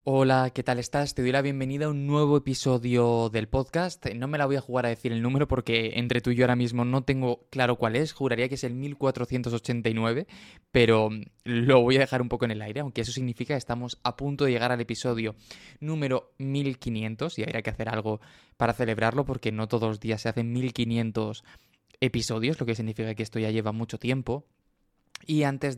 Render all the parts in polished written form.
Hola, ¿qué tal estás? Te doy la bienvenida a un nuevo episodio del podcast. No me la voy a jugar a decir el número porque entre tú y yo ahora mismo no tengo claro cuál es. Juraría que es el 1489, pero lo voy a dejar un poco en el aire, aunque eso significa que estamos a punto de llegar al episodio número 1500 y habría que hacer algo para celebrarlo porque no todos los días se hacen 1500 episodios, lo que significa que esto ya lleva mucho tiempo. Y antes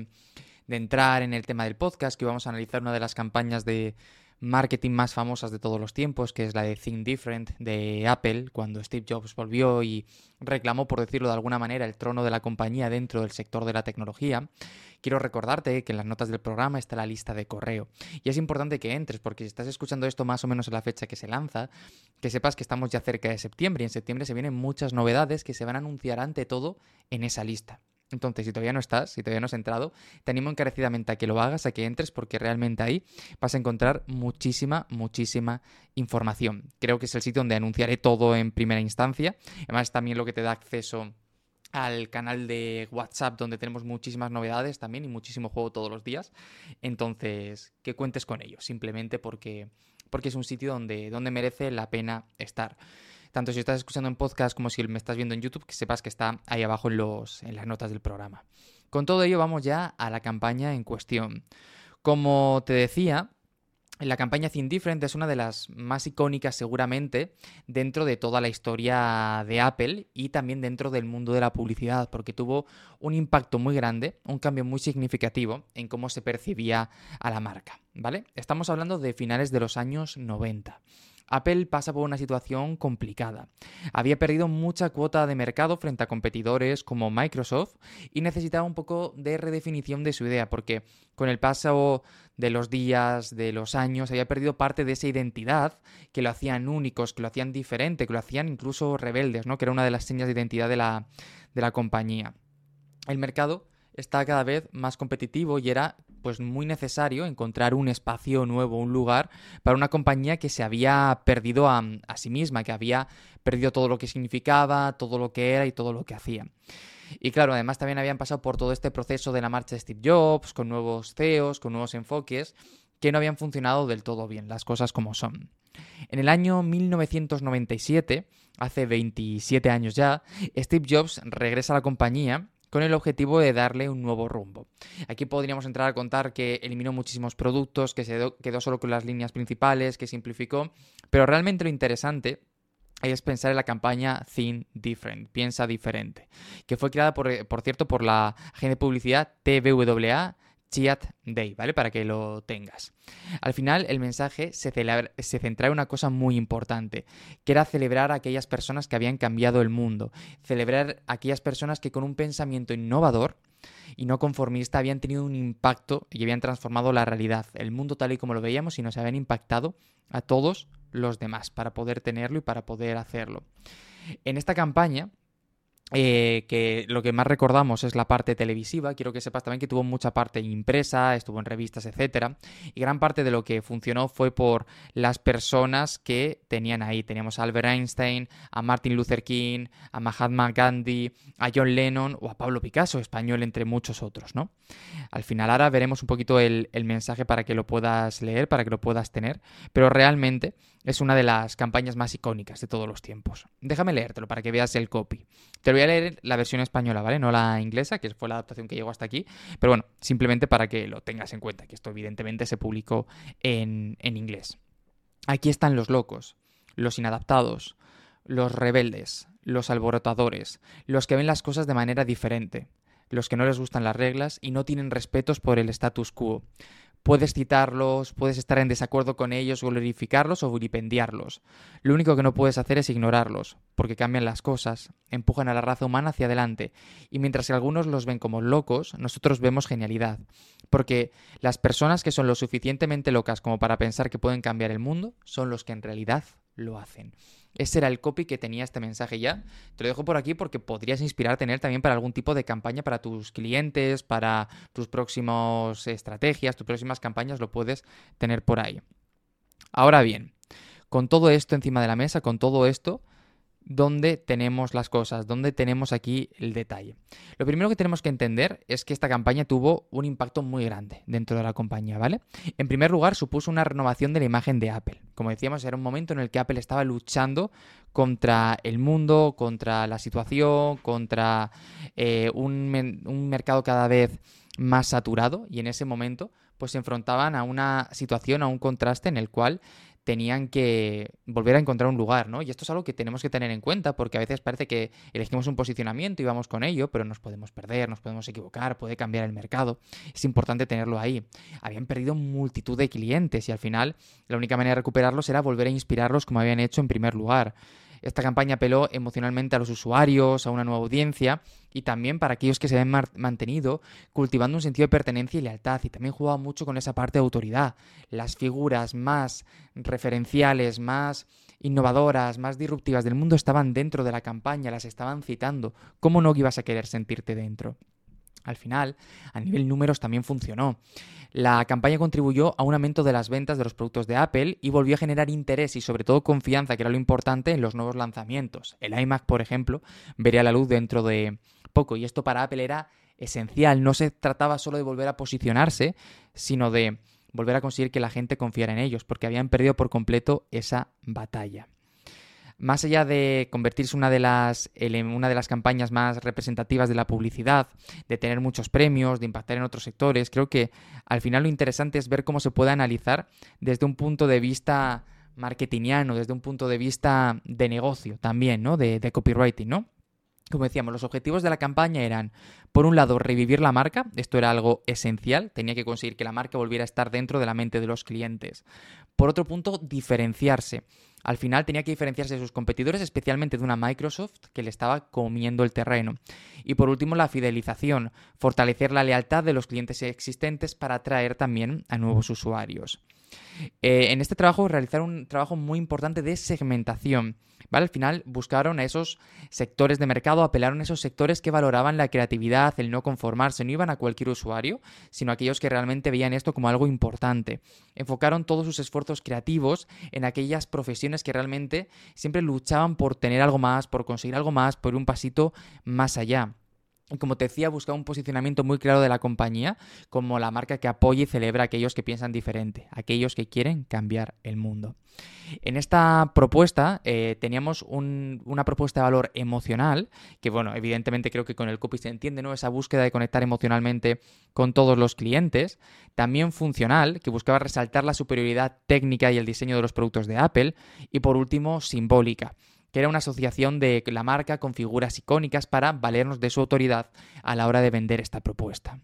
de entrar en el tema del podcast, que vamos a analizar una de las campañas de marketing más famosas de todos los tiempos, que es la de Think Different de Apple, cuando Steve Jobs volvió y reclamó, por decirlo de alguna manera, el trono de la compañía dentro del sector de la tecnología. Quiero recordarte que en las notas del programa está la lista de correo. Y es importante que entres, porque si estás escuchando esto más o menos en la fecha que se lanza, que sepas que estamos ya cerca de septiembre y en septiembre se vienen muchas novedades que se van a anunciar ante todo en esa lista. Entonces, si todavía no estás, si todavía no has entrado, te animo encarecidamente a que lo hagas, a que entres, porque realmente ahí vas a encontrar muchísima información. Creo que es el sitio donde anunciaré todo en primera instancia. Además, también lo que te da acceso al canal de WhatsApp donde tenemos muchísimas novedades también y muchísimo juego todos los días. Entonces, que cuentes con ello, simplemente porque es un sitio donde merece la pena estar. Tanto si estás escuchando en podcast como si me estás viendo en YouTube, que sepas que está ahí abajo en las notas del programa. Con todo ello vamos ya a la campaña en cuestión. Como te decía, la campaña Think Different es una de las más icónicas seguramente dentro de toda la historia de Apple y también dentro del mundo de la publicidad, porque tuvo un impacto muy grande, un cambio muy significativo en cómo se percibía a la marca, ¿vale? Estamos hablando de finales de los años 90. Apple pasa por una situación complicada. Había perdido mucha cuota de mercado frente a competidores como Microsoft y necesitaba un poco de redefinición de su idea, porque con el paso de los días, de los años, había perdido parte de esa identidad que lo hacían únicos, que lo hacían diferente, que lo hacían incluso rebeldes, ¿no? Que era una de las señas de identidad de la compañía. El mercado está cada vez más competitivo y era pues muy necesario encontrar un espacio nuevo, un lugar para una compañía que se había perdido a sí misma, que había perdido todo lo que significaba, todo lo que era y todo lo que hacía. Y claro, además también habían pasado por todo este proceso de la marcha de Steve Jobs, con nuevos CEOs, con nuevos enfoques, que no habían funcionado del todo bien, las cosas como son. En el año 1997, hace 27 años ya, Steve Jobs regresa a la compañía con el objetivo de darle un nuevo rumbo. Aquí podríamos entrar a contar que eliminó muchísimos productos, que se quedó solo con las líneas principales, que simplificó, pero realmente lo interesante es pensar en la campaña Think Different, piensa diferente, que fue creada, por cierto, por la agencia de publicidad TBWA Chiat Day, ¿vale? Para que lo tengas. Al final, el mensaje se centraba en una cosa muy importante, que era celebrar a aquellas personas que habían cambiado el mundo, celebrar a aquellas personas que con un pensamiento innovador y no conformista habían tenido un impacto y habían transformado la realidad, el mundo tal y como lo veíamos y nos habían impactado a todos los demás para poder tenerlo y para poder hacerlo. En esta campaña, que lo que más recordamos es la parte televisiva. Quiero que sepas también que tuvo mucha parte impresa, estuvo en revistas, etcétera. Y gran parte de lo que funcionó fue por las personas que tenían ahí. Teníamos a Albert Einstein, a Martin Luther King, a Mahatma Gandhi, a John Lennon o a Pablo Picasso, español entre muchos otros, ¿no? Al final ahora veremos un poquito el mensaje para que lo puedas leer, para que lo puedas tener, pero realmente es una de las campañas más icónicas de todos los tiempos. Déjame leértelo para que veas el copy. Te lo voy a leer la versión española, ¿vale? No la inglesa, que fue la adaptación que llegó hasta aquí, pero bueno, simplemente para que lo tengas en cuenta, que esto evidentemente se publicó en inglés. Aquí están los locos, los inadaptados, los rebeldes, los alborotadores, los que ven las cosas de manera diferente, los que no les gustan las reglas y no tienen respetos por el status quo. Puedes citarlos, puedes estar en desacuerdo con ellos, glorificarlos o vilipendiarlos. Lo único que no puedes hacer es ignorarlos, porque cambian las cosas, empujan a la raza humana hacia adelante, y mientras que algunos los ven como locos, nosotros vemos genialidad. Porque las personas que son lo suficientemente locas como para pensar que pueden cambiar el mundo, son los que en realidad lo hacen. Ese era el copy que tenía este mensaje ya. Te lo dejo por aquí porque podrías inspirarte en él también para algún tipo de campaña para tus clientes, para tus próximas estrategias, tus próximas campañas, lo puedes tener por ahí. Ahora bien, con todo esto encima de la mesa, con todo esto, dónde tenemos las cosas, dónde tenemos aquí el detalle. Lo primero que tenemos que entender es que esta campaña tuvo un impacto muy grande dentro de la compañía, ¿vale? En primer lugar, supuso una renovación de la imagen de Apple. Como decíamos, era un momento en el que Apple estaba luchando contra el mundo, contra la situación, contra un mercado cada vez más saturado, y en ese momento pues se enfrentaban a una situación, a un contraste en el cual tenían que volver a encontrar un lugar, ¿no? Y esto es algo que tenemos que tener en cuenta, porque a veces parece que elegimos un posicionamiento y vamos con ello, pero nos podemos perder, nos podemos equivocar, puede cambiar el mercado. Es importante tenerlo ahí. Habían perdido multitud de clientes y al final la única manera de recuperarlos era volver a inspirarlos como habían hecho en primer lugar. Esta campaña apeló emocionalmente a los usuarios, a una nueva audiencia y también para aquellos que se habían mantenido cultivando un sentido de pertenencia y lealtad, y también jugaba mucho con esa parte de autoridad. Las figuras más referenciales, más innovadoras, más disruptivas del mundo estaban dentro de la campaña, las estaban citando. ¿Cómo no ibas a querer sentirte dentro? Al final, a nivel números también funcionó. La campaña contribuyó a un aumento de las ventas de los productos de Apple y volvió a generar interés y sobre todo confianza, que era lo importante, en los nuevos lanzamientos. El iMac, por ejemplo, vería la luz dentro de poco, y esto para Apple era esencial. No se trataba solo de volver a posicionarse, sino de volver a conseguir que la gente confiara en ellos, porque habían perdido por completo esa batalla. Más allá de convertirse en una de las campañas más representativas de la publicidad, de tener muchos premios, de impactar en otros sectores, creo que al final lo interesante es ver cómo se puede analizar desde un punto de vista marketingiano, desde un punto de vista de negocio también, ¿no? De copywriting, ¿no? Como decíamos, los objetivos de la campaña eran, por un lado, revivir la marca. Esto era algo esencial, tenía que conseguir que la marca volviera a estar dentro de la mente de los clientes. Por otro punto, diferenciarse. Al final tenía que diferenciarse de sus competidores, especialmente de una Microsoft que le estaba comiendo el terreno. Y por último, la fidelización, fortalecer la lealtad de los clientes existentes para atraer también a nuevos usuarios. En este trabajo realizaron un trabajo muy importante de segmentación, ¿vale? Al final buscaron a esos sectores de mercado, apelaron a esos sectores que valoraban la creatividad, el no conformarse, no iban a cualquier usuario, sino a aquellos que realmente veían esto como algo importante. Enfocaron todos sus esfuerzos creativos en aquellas profesiones que realmente siempre luchaban por tener algo más, por conseguir algo más, por ir un pasito más allá. Y como te decía, buscaba un posicionamiento muy claro de la compañía como la marca que apoya y celebra a aquellos que piensan diferente, aquellos que quieren cambiar el mundo. En esta propuesta teníamos una propuesta de valor emocional, que bueno, evidentemente creo que con el copy se entiende, ¿no? Esa búsqueda de conectar emocionalmente con todos los clientes. También funcional, que buscaba resaltar la superioridad técnica y el diseño de los productos de Apple. Y por último, simbólica, que era una asociación de la marca con figuras icónicas para valernos de su autoridad a la hora de vender esta propuesta.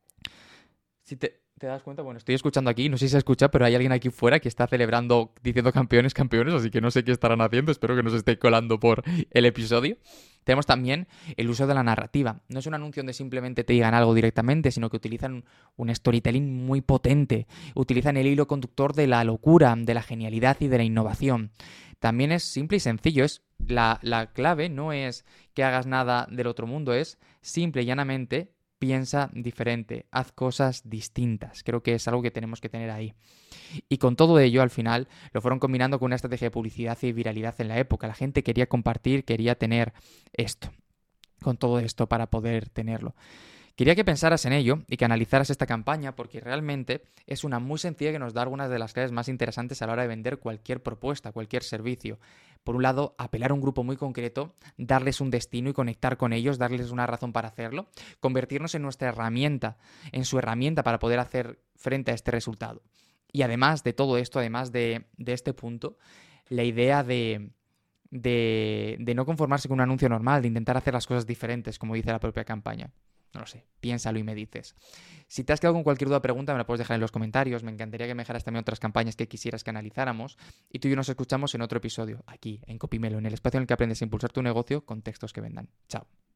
Si te das cuenta, bueno, estoy escuchando aquí, no sé si se escucha, pero hay alguien aquí fuera que está celebrando, diciendo campeones, campeones, así que no sé qué estarán haciendo, espero que no se esté colando por el episodio. Tenemos también el uso de la narrativa. No es un anuncio donde simplemente te digan algo directamente, sino que utilizan un storytelling muy potente. Utilizan el hilo conductor de la locura, de la genialidad y de la innovación. También es simple y sencillo. La clave no es que hagas nada del otro mundo, es simple y llanamente piensa diferente, haz cosas distintas. Creo que es algo que tenemos que tener ahí. Y con todo ello, al final, lo fueron combinando con una estrategia de publicidad y viralidad en la época. La gente quería compartir, quería tener esto, con todo esto para poder tenerlo. Quería que pensaras en ello y que analizaras esta campaña, porque realmente es una muy sencilla que nos da algunas de las claves más interesantes a la hora de vender cualquier propuesta, cualquier servicio. Por un lado, apelar a un grupo muy concreto, darles un destino y conectar con ellos, darles una razón para hacerlo, convertirnos en nuestra herramienta, en su herramienta para poder hacer frente a este resultado. Y además de todo esto, además de este punto, la idea de no conformarse con un anuncio normal, de intentar hacer las cosas diferentes, como dice la propia campaña. No lo sé, piénsalo y me dices. Si te has quedado con cualquier duda o pregunta, me la puedes dejar en los comentarios. Me encantaría que me dejaras también otras campañas que quisieras que analizáramos. Y tú y yo nos escuchamos en otro episodio, aquí, en Copymelo, en el espacio en el que aprendes a impulsar tu negocio con textos que vendan. Chao.